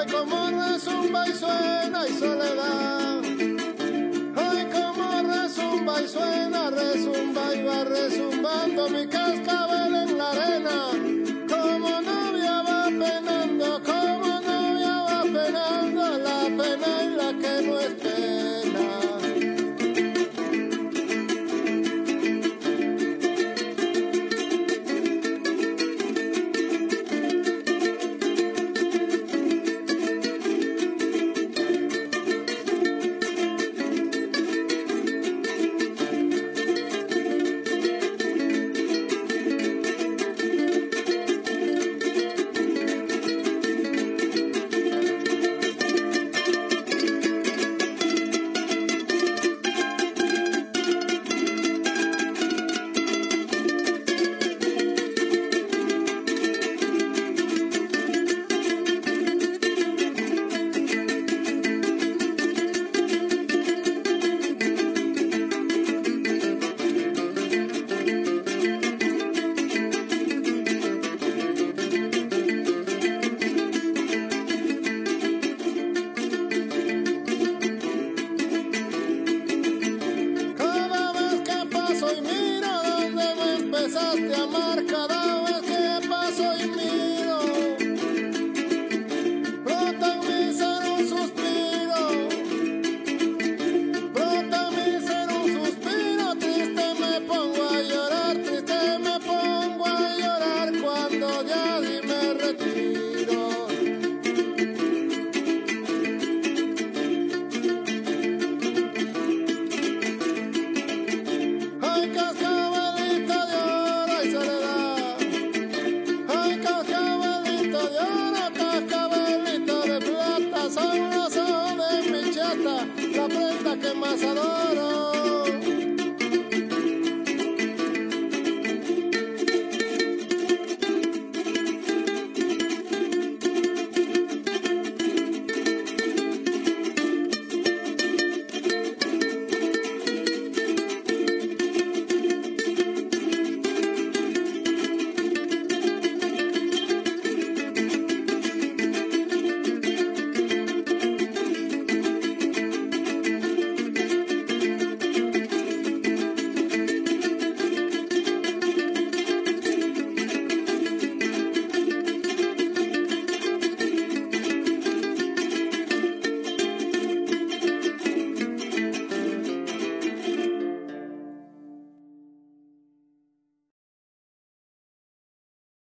Ay, como resumba y suena y soledad. Ay, como resumba y suena, resumba y va resumbando mi cascabel en la arena. Como novia va penando, como novia va penando, la pena y la que no es pena. Empezaste a amar cada vez que paso y miro, brota en mi ser un suspiro, brota en mi ser un suspiro, triste me pongo a llorar, triste me pongo a llorar cuando ya di me retiro. Ay, cascabelito de oro y soledad. Ay, cascabelito de oro, cascabelito de plata. Son los ojos de mi chata, la prenda que más adoro.